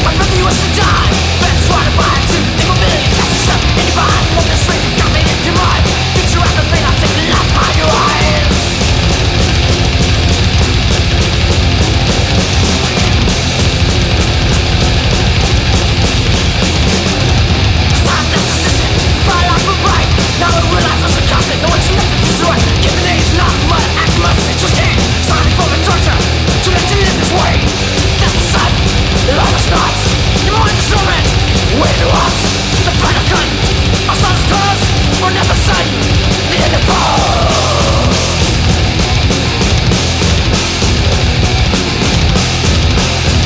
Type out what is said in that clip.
My brother was to die. That's what I want to. They will be cast yourself in your mind. Love the strength